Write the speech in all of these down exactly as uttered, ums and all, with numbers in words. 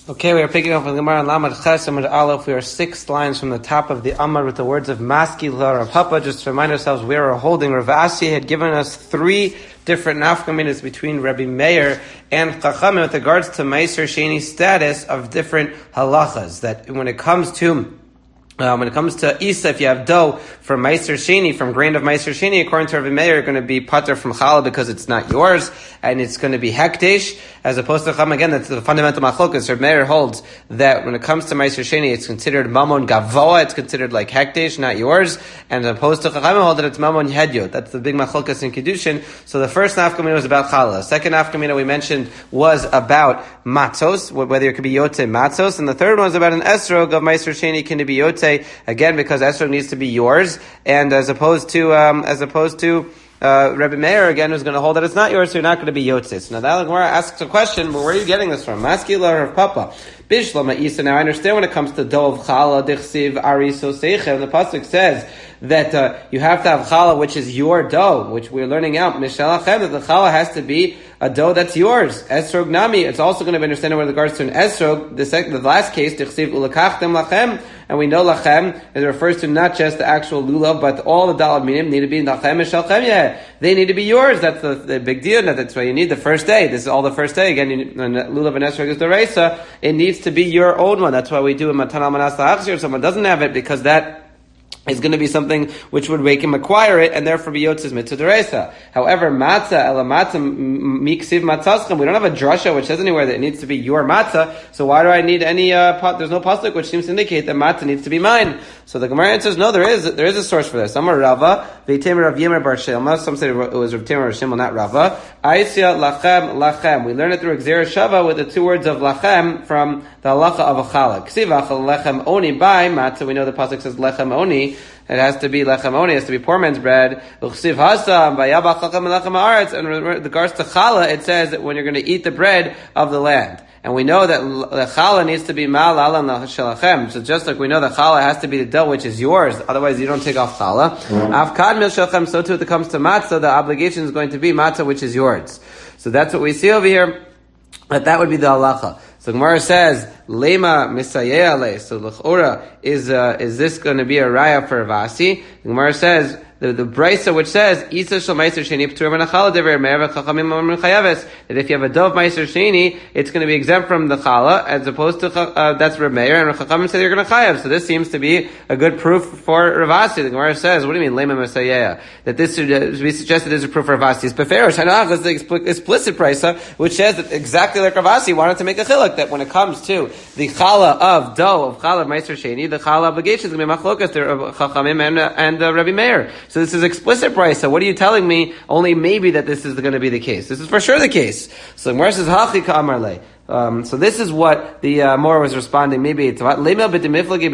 Okay, we are picking up on the Gemara on Lamed Ches Amud Aleph. We are six lines from the top of the Amar with the words of Maski Rav Papa. Just to remind ourselves, we are holding. Rav Asi had given us three different nafkaminas between Rabbi Meir and Chachamim with regards to Meiser Sheni status of different halachas. That when it comes to Um, when it comes to Isa, if you have dough from Meiser Sheni, from grain of Meiser Sheni, according to Rabbi Meir, you're going to be pater from challah because it's not yours, and it's going to be hekdesh, as opposed to chum. Again, that's the fundamental machlokas. Rabbi Meir holds that when it comes to Meiser Sheni, it's considered mamon gavoa, it's considered like hekdesh, not yours, and as opposed to chachamim hold that it's mamon hedyot. That's the big machlokas in Kiddushin. So the first nafkamina was about challah. Second nafkamina we mentioned was about matzos, whether it could be yote matzos, and the third one was about an esrog of Meiser Sheni, can it be yote again, because esrog needs to be yours, and as opposed to um, as opposed to uh, Rabbi Meir again, who's going to hold that it's not yours, so you're not going to be yotzis. Now, that Gemara asks a question, but where are you getting this from? Maskila Rav Papa, Bishlama Isa. Now, I understand when it comes to dough of challah, dichsiv ariso seichem. The pasuk says that uh, you have to have challah, which is your dough, which we're learning out mishalachem, that the challah has to be a dough that's yours. Esrog nami. It's also going to be understood with regards to an esrog. The second, the last case, dichsiv ulakachtem lachem. And we know lachem, it refers to not just the actual lulav, but all the dalad minim need to be lachem mishalchem yeh. They need to be yours. That's the, the big deal. That's why you need the first day. This is all the first day. Again, you, when lulav and esrog is the reisa, it needs to be your own one. That's why we do a matan al manas la'achzir if someone doesn't have it, because that is going to be something which would make him acquire it, and therefore be yotzes mitzvah deresa. However, matzah, ela matzah, miksiv matzaschem, we don't have a drasha which says anywhere that it needs to be your matzah, so why do I need any, uh, pot, there's no pasuk which seems to indicate that matzah needs to be mine. So the Gemara answers, no, there is, there is a source for this. Amar Rava, v'yitem Rav Yemer bar Shilma, some say it was Rav Yemer bar Shilma, not Rava. Aisya lachem lachem. We learn it through Gzera Shava with the two words of lachem from the halacha of a challah. Ksiv achal lechem oni by matzah, we know the pasuk says lechem oni, it has to be lechem oni, it has to be poor man's bread. Uchsiv hasam vayabach lachem lechem haaretz, and with regards to challah, it says that when you're going to eat the bread of the land. And we know that the challah needs to be ma'al ala shalachem. So just like we know the challah has to be the dough which is yours, otherwise you don't take off challah. Afkad mil shalachem, so too when it comes to matzah, the obligation is going to be matzah which is yours. So that's what we see over here, that that would be the halacha. So Gemara says, Lema misayeh ale. So l'chora, is uh, is this going to be a raya for Vasi? The Gemara says, the the brisa which says Isa shel meiser sheni p'tur min hachala dever me'er v'chachamim amrim chayaves, that if you have a dough of meiser sheni, it's going to be exempt from the challah, as opposed to uh, that's Reb Meir, and chachamim say you're going to chayav. So this seems to be a good proof for Ravasi. The Gemara says, what do you mean lema masayeh? That this should uh, be suggested as a proof for Ravasi. It's beferish hanach is the explicit brisa which says that exactly like Ravasi wanted to make a chiluk that when it comes to the challah of dough of challah of meiser sheni, the challah obligation is going to be machlokas to chachamim and uh, and uh, Rabbi Meir. So this is explicit brisa. What are you telling me? Only maybe that this is going to be the case. This is for sure the case. So Gemara says, Hachi ka'amar Um, so this is what the uh, Mora was responding. Maybe it's about maybe that the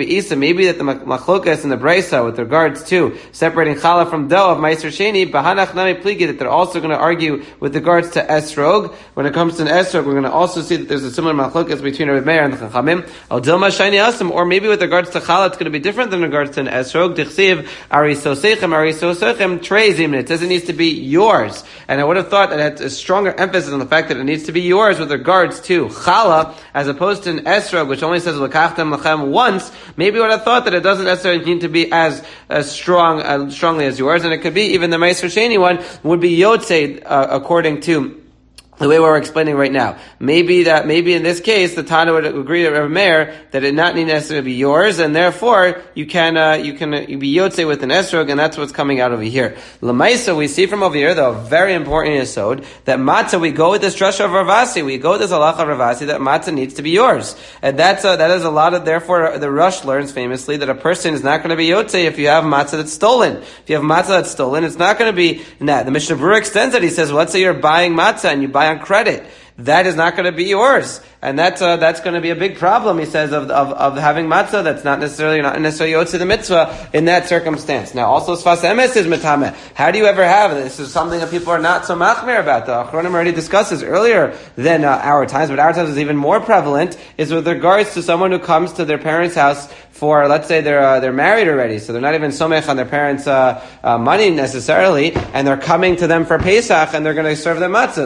machlokas and the brisa with regards to separating challah from dough of meiser sheni, bahanach nami pligi, that they're also going to argue with regards to esrog. When it comes to an esrog, we're going to also see that there's a similar machlokas between Rabbi Meir and the chachamim. Al dilma shayni asim, or maybe with regards to challah, it's going to be different than regards to an esrog. Dichsiv ariso seichem ariso seichem treizim. It says it needs to be yours, and I would have thought that it had a stronger emphasis on the fact that it needs to be yours with regards to challah, as opposed to an esrog, which only says l'kachtem lachem once. Maybe would have thought that it doesn't necessarily need to be as as strong, as strongly as yours, and it could be even the meiser sheni one would be yotzei uh, according to the way we're explaining right now. Maybe that, maybe in this case, the Tana would agree with Rabbi Meir that it not need necessarily be yours, and therefore you can, uh, you can uh, be yotzei with an esrog, and that's what's coming out over here. Lamaisa, we see from over here, though, very important yesod, that matzah, we go with this drasha of Ravasi, we go with this halacha of Ravasi, that matzah needs to be yours. And that's, uh, that is a lot of, therefore, the Rush learns famously that a person is not going to be yotzei if you have matzah that's stolen. If you have matzah that's stolen, it's not going to be, nah, the Mishnah Berurah extends that, he says, well, let's say you're buying matzah and you buy on credit. That is not going to be yours, and that's uh, that's going to be a big problem. He says of of, of having matzah that's not necessarily not necessarily yotzei the mitzvah in that circumstance. Now, also sfas emes is mitameh. How do you ever have this? Is something that people are not so machmir about. The Achronim already discusses earlier than uh, our times, but our times is even more prevalent. Is with regards to someone who comes to their parents' house for, let's say they're uh, they're married already, so they're not even somech on their parents' uh, uh, money necessarily, and they're coming to them for Pesach, and they're going to serve them matzahs.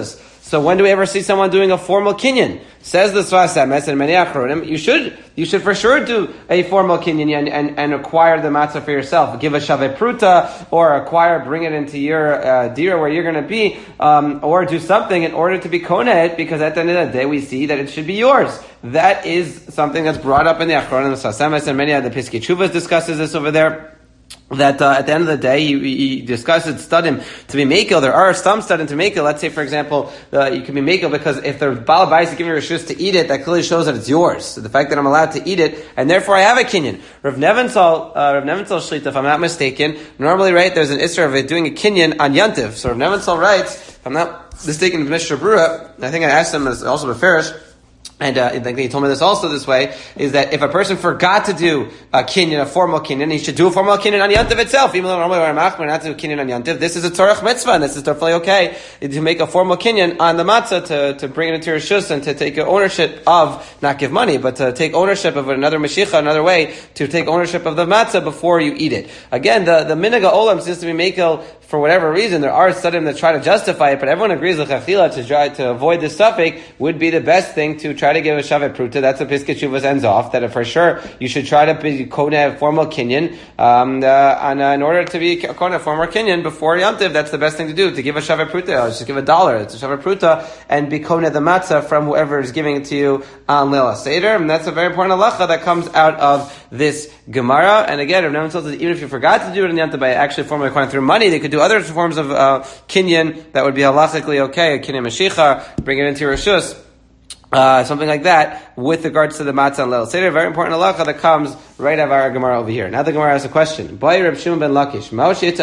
So when do we ever see someone doing a formal kinyan? Says the Sfas Emes and many Achronim, you should, you should for sure do a formal kinyan and, and, and acquire the matzah for yourself. Give a shaveh pruta, or acquire, bring it into your uh, dira where you're going to be, um, or do something in order to be koneh, because at the end of the day we see that it should be yours. That is something that's brought up in the Achronim, the Sfas Emes, and many other Piskei Teshuvos discusses this over there. That uh, at the end of the day, he, he discusses studim to be makel. There are some studim to makel. Let's say, for example, uh, you can be makel because if the Baal Bayis is giving you reshus to eat it, that clearly shows that it's yours. So the fact that I'm allowed to eat it, and therefore I have a kinyan. Rav Neventhal, uh, Rav Neventhal Shlita, if I'm not mistaken, normally, right, there's an isra of it doing a kinyan on Yantiv. So Rav Neventhal writes, if I'm not mistaken, Mishnah Berurah, I think I asked him as also Beferish, and uh, I think he told me this also this way, is that if a person forgot to do a kinyan, a formal kinyan, he should do a formal kinyan on Yantiv itself, even though normally we're machmir not to do kinyan on Yantiv. This is a tzorach mitzvah, and this is totally okay, to make a formal kinyan on the matzah, to, to bring it into your shus, and to take ownership of, not give money, but to take ownership of another mashicha, another way, to take ownership of the matzah before you eat it. Again, the, the minhag olam seems to be makel, for whatever reason. There are studim that try to justify it, but everyone agrees that chachila, to try to avoid this suffix, would be the best thing to try to give a shaveh pruta. That's what Piskei Teshuvos ends off, that for sure you should try to be koneh formal kinyan, um, uh, and, uh, in order to be koneh formal kinyan before Yantiv, that's the best thing to do, to give a shaveh pruta. Just give a dollar, it's a shaveh pruta, and be koneh the matzah from whoever is giving it to you on Leil HaSeder. And that's a very important halacha that comes out of this Gemara. And again, Rav Neventhal says even if you forgot to do it in Yantiv by actually formally koneh through money, they could do other forms of uh, kinyan that would be halachically okay, a kinyan mashicha, bring it into your reshus. Uh, something like that, with regards to the matzah and Leil HaSeder. Very important halacha that comes right out of our Gemara over here. Now the Gemara has a question. Boy Reb Shimon ben Lakish, What's going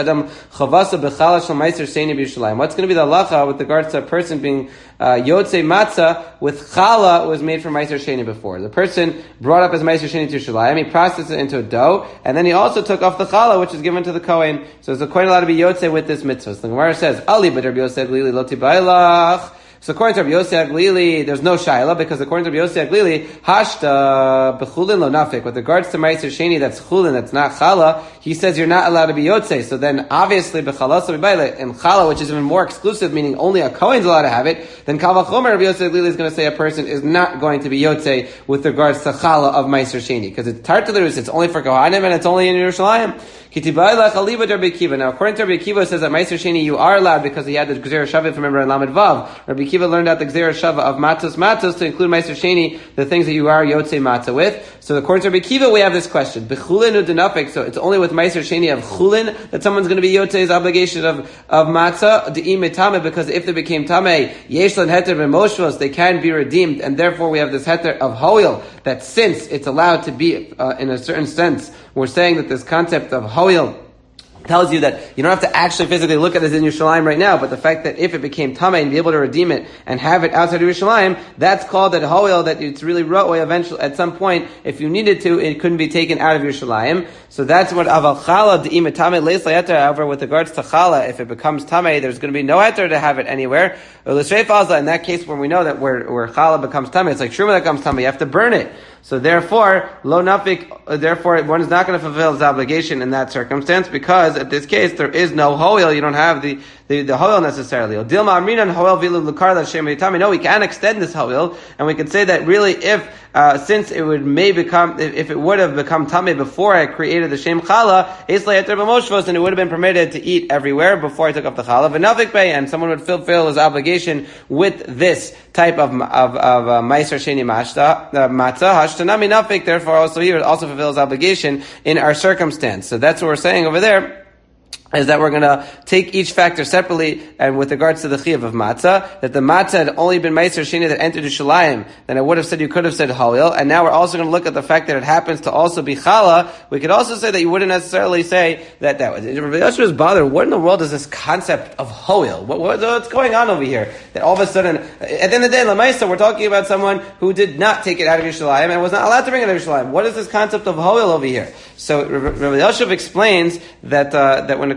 to be the halacha with regards to a person being uh, yotzei matzah with challah was made from Meiser Sheni before? The person brought up his Meiser Sheni to Yerushalayim, he processed it into a dough, and then he also took off the challah, which is given to the Kohen. So is the Kohen allowed to be yotzei with this mitzvah? So the Gemara says, Ali but Rabbi Yosef Lili lo tibailach. So according to Rabbi Yossi Aglili, there's no shaila, because according to Rabbi Yossi Aglili, hashta b'chulin lo nafik. With regards to Meiser Sheni, that's chulin, that's not chala, he says you're not allowed to be yotzei. So then obviously b'chalas b'bayla, and chala, which is even more exclusive, meaning only a kohen's allowed to have it, then kal v'chomer Rabbi Yossi Aglili is going to say a person is not going to be yotzei with regards to chala of Meiser Sheni, because it's tartalarus, it's only for kohanim, and it's only in Yerushalayim. Now, according to Rabbi Akiva, it says that Meiser Sheni you are allowed because he had the Gzeira Shavah, if you remember in Lamed Vav. Rabbi Akiva learned out the Gzeira Shavah of Matzos Matzos to include Meiser Sheni, the things that you are Yotzei Matzah with. So according to Rabbi Akiva, we have this question. B'chulin u'denafik, so it's only with Meiser Sheni of Chulin that someone's going to be Yotzei's obligation of, of Matzah, De'im etame, because if they became Tameh, Yeshlan Heter v'moshvos, they can be redeemed, and therefore we have this Heter of Hoil, that since it's allowed to be, uh, in a certain sense, we're saying that this concept of Hoil tells you that you don't have to actually physically look at this in Yerushalayim right now, but the fact that if it became Tameh and be able to redeem it and have it outside of Yerushalayim, that's called that Hoil, that it's really Ro'oi eventually, at some point, if you needed to, it couldn't be taken out of Yerushalayim. So that's what Aval Chala De'im Tameh Leis Layeter. However, with regards to Chala, if it becomes Tameh, there's going to be no Heter to have it anywhere. In that case, when we know that where, where Chala becomes Tameh, it's like Truma that becomes Tameh, you have to burn it. So therefore, lo nafik, therefore one is not going to fulfill his obligation in that circumstance, because in this case there is no hoil, you don't have the, the, the hoil necessarily. No, we can extend this hoil, and we can say that really if, uh, since it would may become, if, if it would have become tameh before I created the shem chala, and it would have been permitted to eat everywhere before I took off the chala, and someone would fulfill his obligation with this type of, of, of, uh, meiser sheni matzah, uh, matzah, Tanami nafik, therefore also he would also fulfill his obligation in our circumstance. So that's what we're saying over there, is that we're going to take each factor separately, and with regards to the chiyuv of matzah, that the matzah had only been meiser sheni that entered Yerushalayim, then I would have said you could have said halil, and now we're also going to look at the fact that it happens to also be chala. We could also say that you wouldn't necessarily say that that was. Rabbi Yosef was bothered. What in the world is this concept of hoil? What, what, what's going on over here? That all of a sudden, at the end of the day, Lamaisa, we're talking about someone who did not take it out of Yerushalayim and was not allowed to bring it out of Yerushalayim. What is this concept of hoil over here? So Rabbi Yosef explains that uh, that when it comes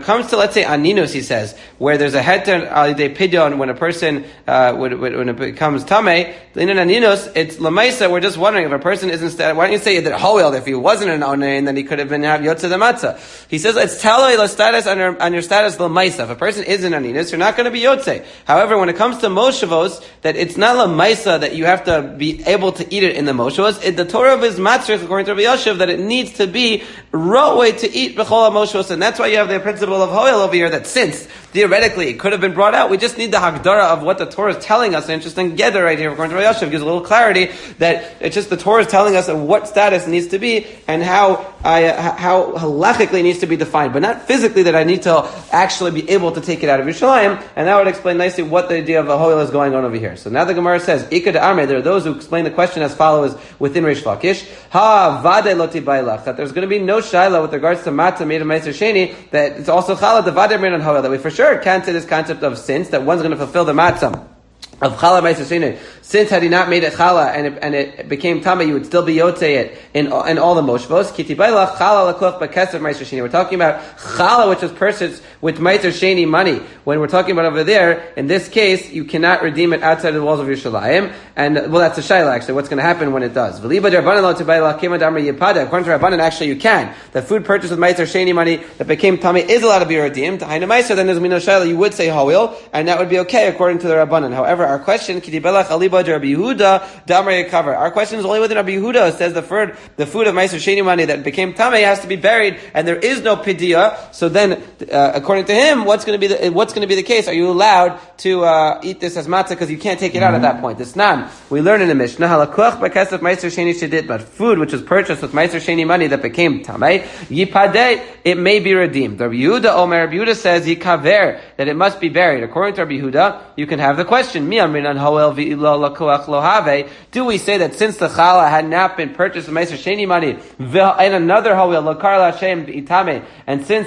comes to, let's say, aninus, he says, where there's a heter al yidei pidyon, when a person, uh, when, when it becomes tamei, in an aninus, it's lamaisa, we're just wondering if a person is instead, why don't you say that hoel, if he wasn't an onein, then he could have been have yotze the matzah. He says, it's taloi la status on your, on your status lamaisa. If a person is an aninus, you're not going to be yotze. However, when it comes to moshavos, that it's not lamaisa that you have to be able to eat it in the moshavos, it, the Torah is matzrich, according to Rabbi Yoshev, that it needs to be ro'way to eat b'chol moshavos, and that's why you have the principle of hoel over here, that since theoretically it could have been brought out, we just need the hagdara of what the Torah is telling us. An interesting gather right here, according to Rabbi Yoshev, gives a little clarity that it's just the Torah is telling us of what status needs to be and how I, uh, how halachically needs to be defined, but not physically that I need to actually be able to take it out of Yerushalayim, and that would explain nicely what the idea of a hoel is going on over here. So now the Gemara says, Ika de Amre, there are those who explain the question as follows within Reish Lakish, Ha vade loti bailach, that there's going to be no shaila with regards to matzah made of meiser sheni, that it's also challah the vade made on hoel, that we for sure can't say this concept of since, that one's going to fulfill the matzah of challah meiser sheni. Since had he not made it challah and it, and it became tama, you would still be yotze it in, in all the moshvos. Kiti bailach challah lakuch b'kesav meiser sheni. We're talking about challah, which was purchased with meiser sheni money. When we're talking about over there, in this case, you cannot redeem it outside of the walls of Yerushalayim. And, well, that's a shayla, actually. What's going to happen when it does? V'liba d'Rabbanan lo t'bailach kima d'amar yipada. According to Rabbanan, actually, you can. The food purchased with meiser sheni money that became tama is allowed to be redeemed. Haina meiser, then there's no shayla. You would say hoil, and that would be okay according to the Rabbanan. However, our question, kiti bailach aliba d'Rabbi Yehuda d'amar yikaver. Our question is only within Rabbi Yehuda. It says the food, the food of meiser sheni money that became tame has to be buried, and there is no pidiyah. So then, uh, according to him, what's going to be the, what's going to be the case? Are you allowed to uh, eat this as matzah because you can't take it out mm-hmm. at that point? This nan we learn in the Mishnah halakuch b'kesef meiser sheni shedit, but food which was purchased with meiser sheni money that became tamei yipadeh, it may be redeemed. Rabbi Yehuda Omer, Rabbi Yehuda says yikaver, that it must be buried. According to Rabbi Yehuda, you can have the question mi amrinan hoel v'ilo lakuach lo have. Do we say that since the challah had not been purchased with meiser sheni money and another hoel lakar l'Hashem itame, and since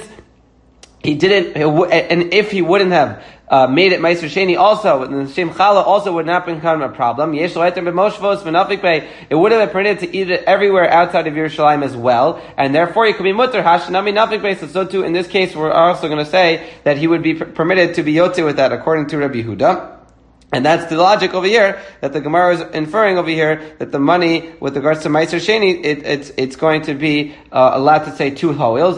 he didn't, and if he wouldn't have uh, made it meiser sheni also, and the shem challah also would not become a problem. Yesh lo heter b'moshvos v'nafik bey. It would have been permitted to eat it everywhere outside of Yerushalayim as well, and therefore he could be mutter hashanami nafik bey. So, so too in this case, we're also going to say that he would be per- permitted to be yotze with that, according to Rabbi Yehuda. And that's the logic over here, that the Gemara is inferring over here, that the money, with regards to Meiser Sheni, it, it's, it's going to be, uh, allowed to say two hoils.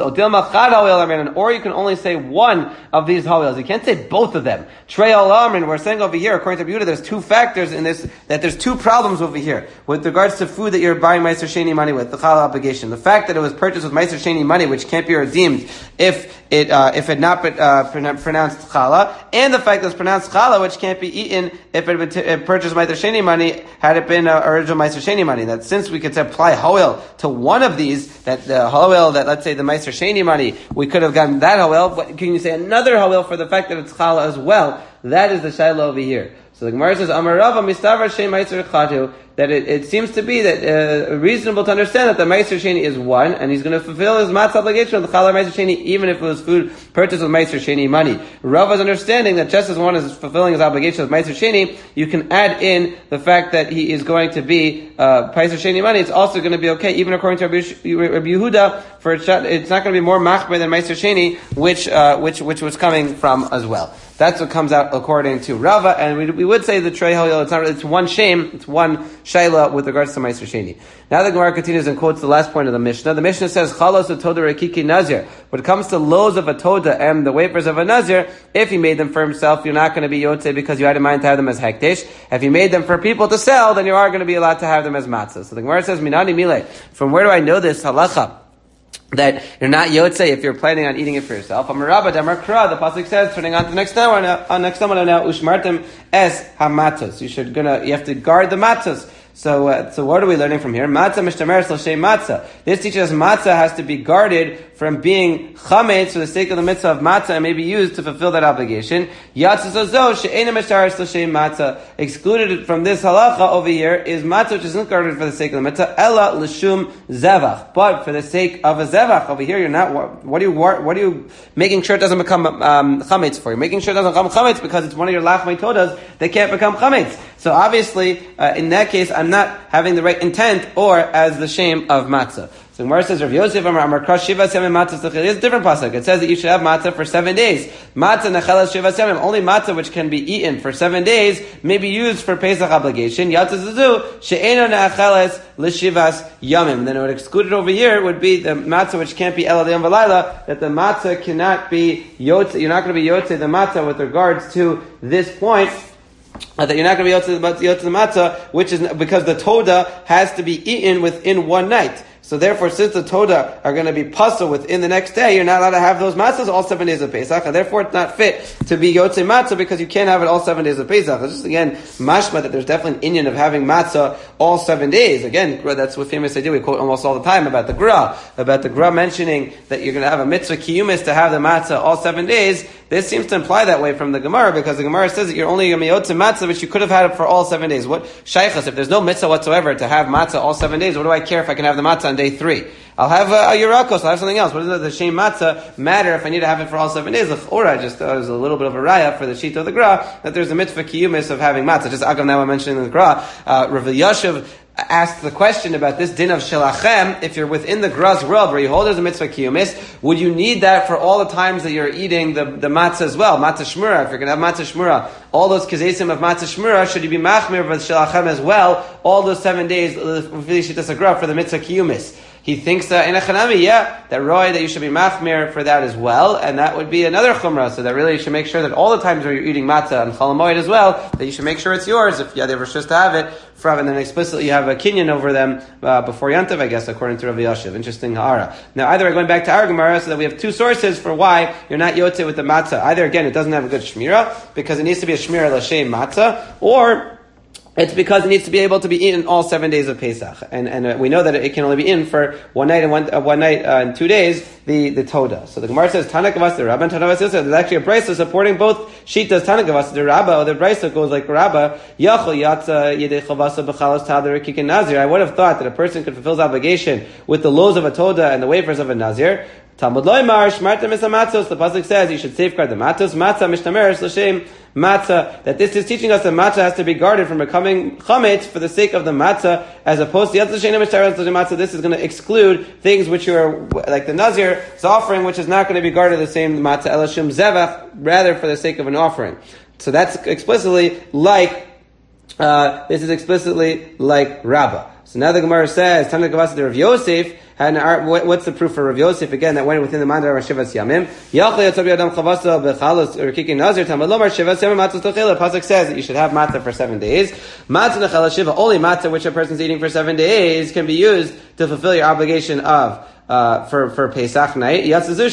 Or you can only say one of these hoils. You can't say both of them. Trei Olamrin, we're saying over here, according to Yehuda, there's two factors in this, that there's two problems over here, with regards to food that you're buying Meiser Sheni money with, the challah obligation. The fact that it was purchased with Meiser Sheni money, which can't be redeemed if it, uh, if it had not been, uh, pronounced challah, and the fact that it's pronounced challah, which can't be eaten if it had been purchased Meiser Sheni money, had it been uh, original Meiser Sheni money. That since we could apply hoel to one of these, that the hoel, that let's say the Meiser Sheni money, we could have gotten that hoel, but can you say another hoel for the fact that it's challah as well? That is the shayla over here. So the Gemara says, Amar Rava mistavar shem meiser chatu, that it, it seems to be that uh, reasonable to understand that the meiser sheni is one, and he's going to fulfill his matzah obligation of the challah meiser sheni, even if it was food purchased with meiser sheni money. Rava's understanding that just as one is fulfilling his obligation of meiser sheni, you can add in the fact that he is going to be uh, meiser sheni money. It's also going to be okay, even according to Rabbi Yehuda, for it's not going to be more machmer than meiser sheni, which uh, which which was coming from as well. That's what comes out according to Rava, and we, we would say the trei hoyel, it's not, it's one shame, it's one shayla with regards to Meiser Sheni. Now the Gemara continues and quotes the last point of the Mishnah. The Mishnah says, Chalos atoda rekiki nazir. When it comes to loaves of a toda and the wafers of a nazir, if he made them for himself, you're not going to be yotze because you had in mind to have them as hekdesh. If he made them for people to sell, then you are going to be allowed to have them as matzah. So the Gemara says, Minani mile. From where do I know this halacha? That you're not yotze if you're planning on eating it for yourself. Amarabba Damar Kra, the pasuk says, turning on to the next hour, uh, next hour now, Ushmartem es hamatzos. You should gonna, you have to guard the matzos. So, uh, so what are we learning from here? Matzah mishtamer l'shem matzah. This teaches us matzah has to be guarded from being chametz for the sake of the mitzvah of matzah and may be used to fulfill that obligation. Yatzis azo she'ena mishtamer l'shem matzah. Excluded from this halacha over here is matzah which isn't guarded for the sake of the mitzvah. Ella l'shum zevach. But for the sake of a zevach over here, you're not. What are you? What are you making sure it doesn't become um, chametz for? You're making sure it doesn't become chametz because it's one of your lachmei todas that can't become chametz. So obviously, uh, in that case, I'm not having the right intent or as the shame of matzah. So Gemara says, Rav Yosef Amar Amar Kras Shivas Yamim Matzah Stachil. It's a different pasuk. It says that you should have matzah for seven days. Matzah Nechelas Shivas Yamim. Only matzah which can be eaten for seven days may be used for Pesach obligation. Yatzah Zazu She'eno Nechelas L'Shivas Yamim. And then it would exclude it over here. It would be the matzah which can't be Elad Yom V'Layla. That the matzah cannot be yotze. You're not going to be yotze the matzah with regards to this point. Uh, that you're not going to be yotze the matzah, which is because the toda has to be eaten within one night. So therefore, since the Toda are going to be puzzled within the next day, you're not allowed to have those matzahs all seven days of Pesach, and therefore it's not fit to be Yotze Matzah because you can't have it all seven days of Pesach. It's just, again, mashma that there's definitely an inyan of having matzah all seven days. Again, that's what famous idea we quote almost all the time about the Gra, about the Gra mentioning that you're going to have a mitzvah kiyumis to have the matzah all seven days. This seems to imply that way from the Gemara, because the Gemara says that you're only going to be Yotze Matzah, but you could have had it for all seven days. What shaychas? If there's no mitzvah whatsoever to have matzah all seven days, what do I care if I can have the matzah on day three? I'll have a, a Yerakos, I'll have something else. What does the Shem Matzah matter if I need to have it for all seven days? Or I just thought it was a little bit of a raya for the Shita of the Gra, that there's a mitzvah kiyumis of having matzah. Just Agav now I'm mentioning in the Gra, uh, Rav Yashiv asked the question about this din of Shelachem. If you're within the Gra's world where you hold as a mitzvah kiyumis, would you need that for all the times that you're eating the, the matzah as well? Matzah shmura, if you're going to have matzah shmura, all those kezesim of matzah shmura, should you be machmir with Shelachem as well, all those seven days for the mitzvah kiyumis? He thinks that in a chanami, yeah, that roy, that you should be machmir for that as well, and that would be another chumrah, so that really you should make sure that all the times where you're eating matzah and chol hamoed as well, that you should make sure it's yours, if yeah, they were supposed to have it, from, and then explicitly you have a kinyan over them uh, before Yantav, I guess, according to Rav Yashiv. Interesting ha'ara. Now, either we're going back to our Gemara, so that we have two sources for why you're not yotze with the matzah. Either, again, it doesn't have a good shmira, because it needs to be a shmira l'shem matzah, or it's because it needs to be able to be eaten all seven days of Pesach, and and uh, we know that it can only be eaten for one night and one uh, one night uh, and two days. The the Toda. So the Gemara says Tanakavas the Rabba and Tanakavas Yosef. There's actually a brayso supporting both shitas. Tanakavas the Rabba, or the brayso goes like Rabba. Yachol yatza yedei chavasa b'chalos tader kikin nazir. I would have thought that a person could fulfill his obligation with the loaves of a Toda and the wafers of a nazir. Talmud loymar shmarta misamatzos. The pasuk says you should safeguard the matzos. Matzah mishtameres l'shem matzah. That this is teaching us that matzah has to be guarded from becoming chametz for the sake of the matzah, as opposed to yatzah sheina mishtameres l'shem matzah. This is going to exclude things which are like the nazir's offering, which is not going to be guarded the same matzah elashim zevach, rather for the sake of an offering. So that's explicitly like uh, this is explicitly like Rabbah. So now the Gemara says, Tanakh Gavasa the Rav Yosef. And our, what's the proof for Rav Yosef again that went within the mandar of Shivas Yamim? Yachli Yatzabi Adam Chavasa bechalos or Kikin Nazir Tamad Lomar Shivas Yamim Matzah Tochila. Pasuk says that you should have matzah for seven days. Matzah Nechala Shiva, only matzah which a person's eating for seven days can be used to fulfill your obligation of uh, for for Pesach night.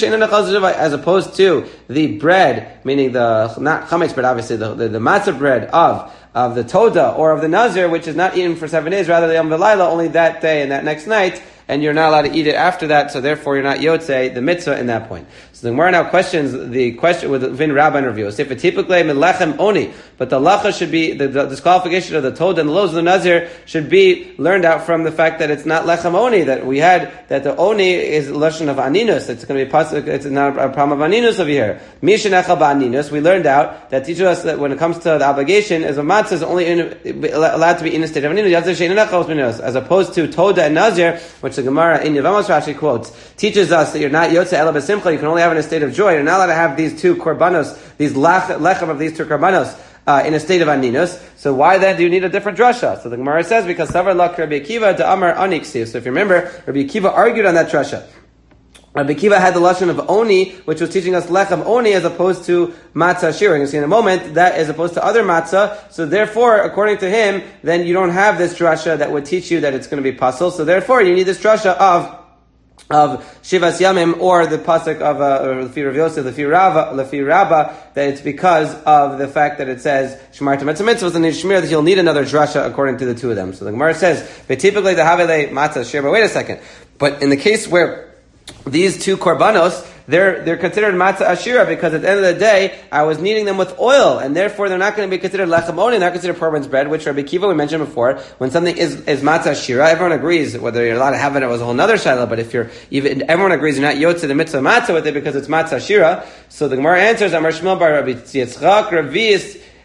As opposed to the bread, meaning the not chametz bread, obviously the the, the matzah bread of. of the Toda or of the Nazir, which is not eaten for seven days, rather the Yom V'Layla, only that day and that next night, and you're not allowed to eat it after that, so therefore you're not Yotzei, the mitzvah in that point. So the Gemara now questions the question with Vin Rabba and Rav Yosef. If typically Melechem Oni, but the lacha should be, the, the disqualification of the Toda and the loaves of the Nazir should be learned out from the fact that it's not Lechem Oni, that we had, that the Oni is Lashon of Aninus, it's going to be possible, it's not a problem of Aninus over here. Mishanecha Ba'aninus, we learned out that teaches us that when it comes to the obligation, as a matzah is only in, allowed to be in a state of Aninus, as opposed to Toda and Nazir, which the Gemara in Yevamos Rashi quotes, teaches us that you're not Yotze Ela B'Simcha, you can only have in a state of joy. You're not allowed to have these two korbanos, these lechem of these two korbanos, uh, in a state of aninus. So why then do you need a different drasha? So the Gemara says, because Savar Lak Rabbi Akiva to Amar Oniksiv. So if you remember, Rabbi Akiva argued on that drasha. Rabbi Akiva had the lashon of oni, which was teaching us lechem oni as opposed to matzah shira. You're going to see in a moment that as opposed to other matzah. So therefore, according to him, then you don't have this drasha that would teach you that it's going to be puzzle. So therefore, you need this drasha of of Shivas Yamim, or the pasuk of uh, Lefi Rav Yosef, Lefi Rava, Lefi Rabba, that it's because of the fact that it says Shmarta Mitzvah Mitzvahs and Shmir, that you'll need another drasha according to the two of them. So the Gemara says, but typically the Havele Matzah Shir. But wait a second. But in the case where these two korbanos, they're they're considered matzah ashira, because at the end of the day, I was kneading them with oil, and therefore they're not going to be considered lechem oni, they're not considered korban's bread, which Rabbi Akiva, we mentioned before, when something is, is matzah ashira, everyone agrees, whether you're allowed to have it, it was a whole other shaila, but if you're, even, everyone agrees you're not yotze the mitzvah matzah with it because it's matzah ashira. So the Gemara answers, Amar Shmuel bar Rabbi Yitzchak, Ravis,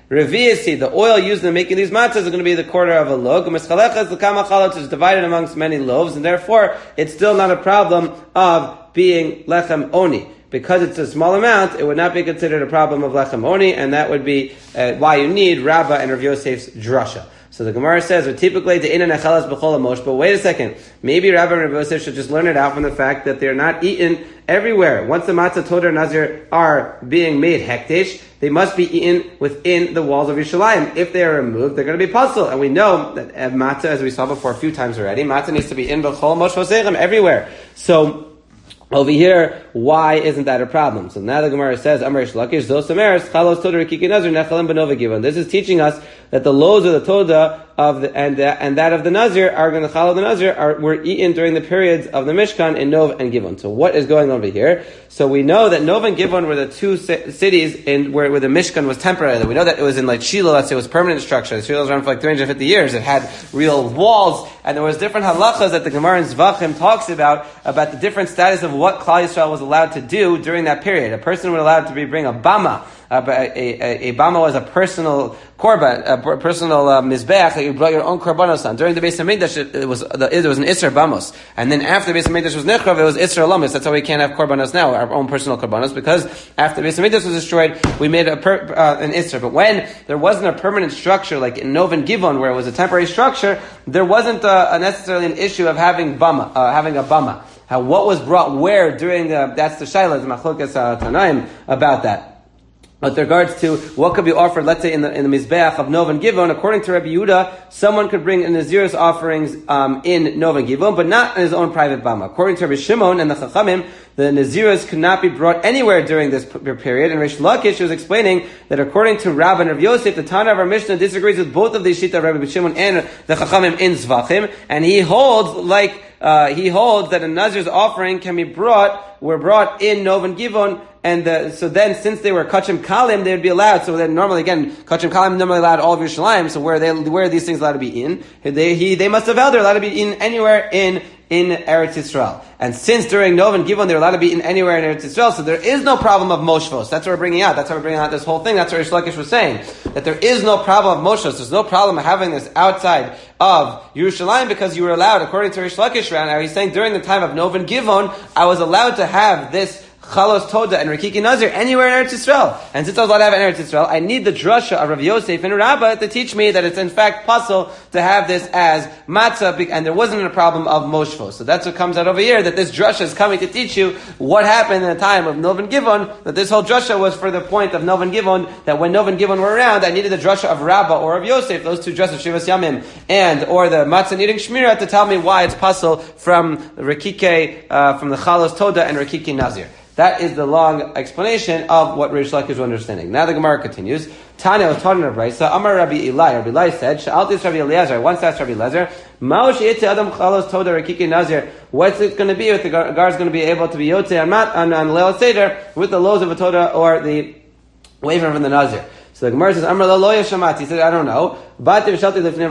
Revi'isi, the oil used in making these matzahs is going to be the quarter of a log. Mischalechas l'kama chalot is divided amongst many loaves, and therefore it's still not a problem of being lechem oni. Because it's a small amount, it would not be considered a problem of lechem oni, and that would be uh, why you need Rabbah and Rav Yosef's drasha. So the Gemara says, typically the inan echelas b'chol hamosh, but wait a second, maybe Rabbah and Rav Yosef should just learn it out from the fact that they're not eaten everywhere. Once the matzah, toda, nazir are being made hektish, they must be eaten within the walls of Yerushalayim. If they are removed, they're going to be puzzled. And we know that matzah, as we saw before a few times already, matzah needs to be in b'chol hamosh v'seichem everywhere. So, over here, why isn't that a problem? So now the Gemara says, Amar Reish Lakish, Zos Ameres, Chalos Toda Rikiki Nazir, Nechalim Benova Givon. This is teaching us that the loaves of the Toda of the, and, the, and that of the Nazir are going to Chal of the Nazir are, were eaten during the periods of the Mishkan in Nov and Givon. So what is going on over here? So we know that Nov and Givon were the two c- cities in where, where the Mishkan was temporary. We know that it was in like Shiloh, let's say it was permanent structure. Shiloh was around for like three hundred fifty years. It had real walls, and there was different halachas that the Gemara in Zvachim talks about, about the different status of what Klal Yisrael was allowed to do during that period. A person was allowed to be, bring a bama. Uh, a, a, a bama was a personal korban, a personal uh, mizbeach that you brought your own korbanos on. During the Beis Hamikdash, it, it was the, it was an Isser bamos, and then after the Beis Hamikdash was nechrav, it was Isser lamis. That's why we can't have korbanos now, our own personal korbanos, because after the Beis Hamikdash was destroyed, we made a per, uh, an Isser. But when there wasn't a permanent structure like in Nov and Givon, where it was a temporary structure, there wasn't a, a necessarily an issue of having bama, uh, having a bama. How what was brought where during the that's the shayla, the machlokas uh, tanaim about that. With regards to what could be offered, let's say in the in the mizbeach of Nov and Givon, according to Rabbi Yehuda, someone could bring in Nazir's offerings um, in Nov and Givon, but not in his own private bama. According to Rabbi Shimon and the Chachamim, the Naziris could not be brought anywhere during this p- period. And Reish Lakish was explaining that according to Rabbah and Rav Yosef, the Tana of our Mishnah disagrees with both of these shita, Rabbi Shimon and the Chachamim in Zvachim, and he holds like uh, he holds that a Nazir's offering can be brought were brought in Nov and Givon. And the, so then, since they were kachim kalim, they would be allowed. So then, normally again, kachim kalim normally allowed all of Yerushalayim. So where they where are these things allowed to be eaten? They he they must have held they're allowed to be eaten anywhere in in Eretz Yisrael. And since during Nov and Givon they're allowed to be eaten anywhere in Eretz Yisrael, so there is no problem of moshvos. That's what we're bringing out. That's why we're bringing out this whole thing. That's what Reish Lakish was saying, that there is no problem of moshvos. There's no problem of having this outside of Yerushalayim because you were allowed, according to Reish Lakish. Now he's saying during the time of Nov and Givon, I was allowed to have this Chalos Toda and Rikiki Nazir anywhere in Eretz Yisrael. And since I was allowed to have it in Eretz Yisrael, I need the drasha of Rav Yosef and Rabbah to teach me that it's in fact possible to have this as matzah, and there wasn't a problem of moshvos. So that's what comes out over here, that this drasha is coming to teach you what happened in the time of Nov and Givon, that this whole drasha was for the point of Nov and Givon, that when Nov and Givon were around, I needed the drasha of Rabbah or of Yosef, those two drashas, Shivas Yamim, and, or the matzah needing Shmira to tell me why it's possible from Rikike, uh, from the Chalos Toda and Rikiki Nazir. That is the long explanation of what Reish Lakish was understanding. Now the Gemara continues. Tanya was taught in a brayso. Amar Rabbi Eli. Rabbi Eli said, "Sha'altis Rabbi Eliezer." I once asked Rabbi Eliezer, "Ma'osh yitze adam chalos toda rikiki nazir." What's it going to be if the gar is going to be able to be yotze on mat on on leil seder with the loaves of a toda or the waiver from the nazir? So the Gemara says, Amar lo yashamat. He said, I don't know. But then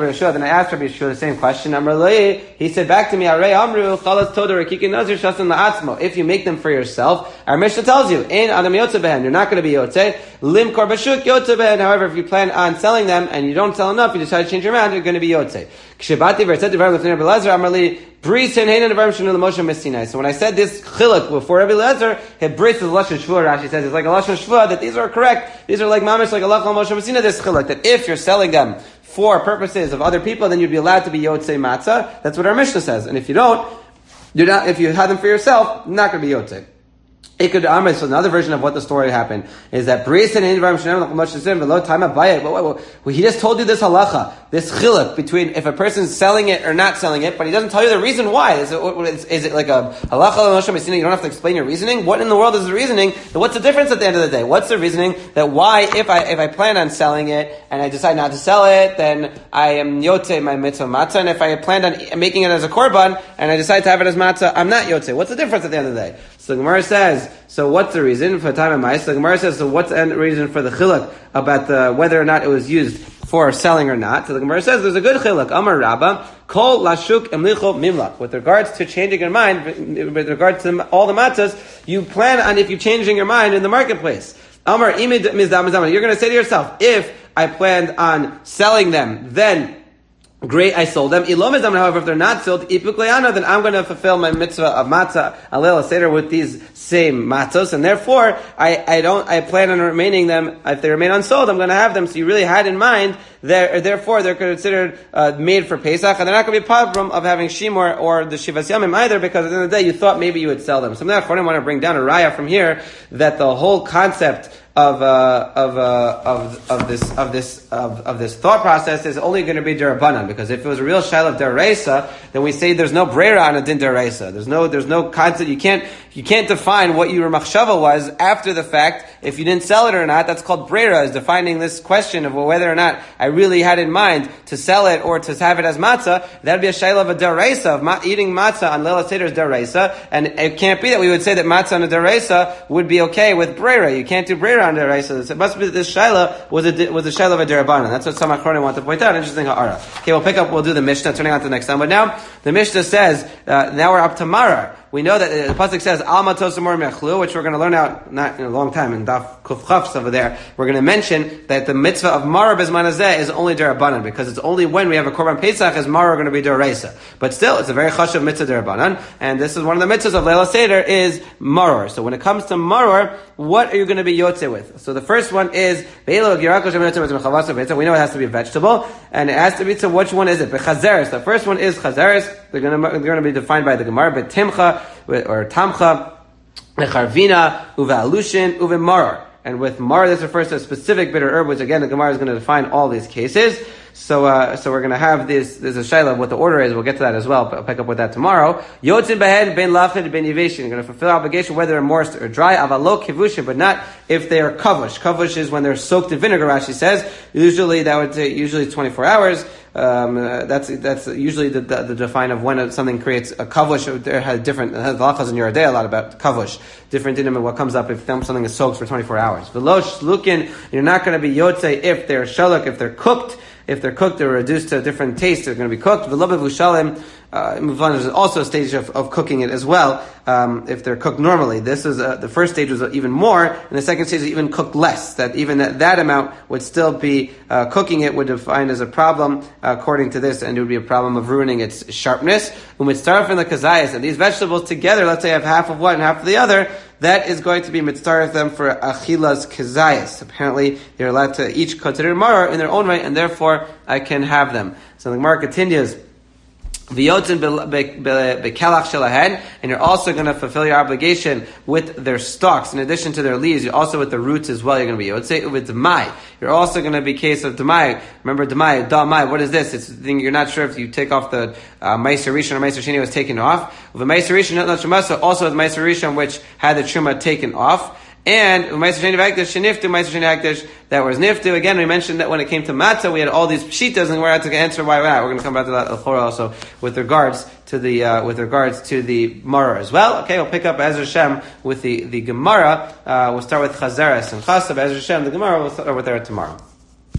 I asked Rabbi Yeshua the same question. Amar lo, he said back to me, Arei amru chalas toda rikiki nazir shasan la'atzmo. If you make them for yourself, our Mishnah tells you, in adam yotze behen, you're not going to be yotze. Lim kor bashuk yotze behen. However, if you plan on selling them and you don't sell enough, you decide to change your mind, you're going to be yotze. Kshebati v'etzet devarim l'fnei Rabbi Eliezer, Amar li, bris hein hein devarim shenu l'moshe misinai. So when I said this chiluk before Rabbi Eliezer, he bris is lashon shvua. Rashi says it's like a lashon shvua that these are correct. These are like mamish like a lachal moshe misinai. This chiluk that if you're selling them for purposes of other people, then you'd be allowed to be yotzei matzah. That's what our Mishnah says. And if you don't, you're not. If you have them for yourself, you're not going to be yotzei. It could, um, so another version of what the story happened is that well, he just told you this halacha, this chiluk between if a person's selling it or not selling it, but he doesn't tell you the reason why. Is it, is, is it like a halacha? You don't have to explain your reasoning. What in the world is the reasoning? What's the difference at the end of the day? What's the reasoning that why if I if I plan on selling it and I decide not to sell it, then I am yotze my mitzvah matzah, and if I planned on making it as a korban and I decide to have it as matzah, I'm not yotze. What's the difference at the end of the day? So the Gemara says, so what's the reason for time of mice? The Gemara says, so what's the reason for the chiluk about the, whether or not it was used for selling or not? So the Gemara says, there's a good chiluk. Amar Rabbah, kol lashuk emlicho mimlach. With regards to changing your mind, with regards to all the matzahs, you plan on if you're changing your mind in the marketplace. Amar imid mizdam mizdam. You're going to say to yourself, if I planned on selling them, then great, I sold them. Ilomizam, however, if they're not sold, ipuklayana, then I'm going to fulfill my mitzvah of matzah alel seder with these same matzos, and therefore I, I don't I plan on remaining them. If they remain unsold, I'm going to have them. So you really had in mind that, therefore they're considered uh, made for Pesach, and they're not going to be a problem of having shimur or the shivas yamim either, because at the end of the day you thought maybe you would sell them. So therefore I want to bring down a raya from here that the whole concept of uh, of uh, of of this of this of, of this thought process is only going to be derabanan, because if it was a real shaila of deraisa, then we say there's no brera on a din deraisa. There's no there's no concept. You can't you can't define what your machshava was after the fact if you didn't sell it or not. That's called brera, is defining this question of whether or not I really had in mind to sell it or to have it as matzah. That'd be a shaila of a deraisa of ma- eating matzah on Leila Seder is deraisa, and it can't be that we would say that matzah on a deraisa would be okay with brera. You can't do brera on deraisa. It must be that this shaila was a was a shaila of a derabanan. That's what some achronim want to point out. Interesting ha'ara. Okay, we'll pick up. We'll do the Mishnah. Turning on to the next time. But now the Mishnah says uh, now we're up to Marar. We know that the pasuk says Alma Tosamor Mechlu, which we're going to learn out not in a long time in Daf Kuf Chafs over there. We're going to mention that the mitzvah of Marar Bezman Hazeh is only derabanan, because it's only when we have a Korban Pesach is Marar going to be deraisa. But still, it's a very chashuv mitzvah derabanan, and this is one of the mitzvahs of Leila Seder is Marar. So when it comes to Marar, what are you going to be yotze with? So the first one is we know it has to be a vegetable, and it has to be. So which one is it? Bechazeres. The first one is chazeres. They're going to they're going to be defined by the Gemara, but timcha or tamcha, echarvina, uve alushin, uve marar. And with marar, this refers to a specific bitter herb, which again the Gemara is going to define all these cases. So, uh, so we're going to have this. There's a shayla of what the order is. We'll get to that as well. But I'll pick up with that tomorrow. Yotzin behed ben lachid ben yiveshin. You're going to fulfill obligation whether they're moist or dry. Avalo kivushin, but not if they are kavush. Kavush is when they're soaked in vinegar. Rashi says usually that would take usually twenty-four hours. Um, uh, that's that's usually the, the the define of when something creates a kavush. There has different halachas in your day a lot about kavush. Different in what comes up if something is soaked for twenty-four hours. Velosh lukin. You're not going to be yotze if they're shalak, if they're cooked. If they're cooked, they're reduced to a different taste. They're going to be cooked. V'lo bevushalim. There's also a stage of, of cooking it as well. Um, if they're cooked normally, this is uh, the first stage was even more, and the second stage is even cooked less. That even that, that amount would still be uh, cooking it would define as a problem uh, according to this, and it would be a problem of ruining its sharpness. When we start from the kazayas, and these vegetables together, let's say have half of one and half of the other, that is going to be mitzvah them for achilas kazayas. Apparently, they're allowed to each consider marar in their own right, and therefore I can have them. So the Gemara continues. V'yotzin bekelach shelahen, and you're also going to fulfill your obligation with their stalks, in addition to their leaves. You're also with the roots as well. You're going to be yotzei with demai. You're also going to be case of demai. Remember demai, damai. What is this? It's the thing you're not sure if you take off the uh, meiser rishon or meiser sheni was taken off. With the meiser rishon, not truma, also with meiser rishon which had the truma taken off. And Meiser Sheni V'Hakdash, Sheniftu, Meiser Sheni Hekdesh, that was Niftu. Again, we mentioned that when it came to Matzah, we had all these Pshitas, and we're out to answer why we're not. We're going to come back to that Al-Khora also with regards to the, uh, with regards to the Marar as well. Okay, we'll pick up Ezra Hashem with the, the Gemara. Uh, we'll start with Chazeres and Chasab, Ezra Hashem, the Gemara, we'll start with there tomorrow.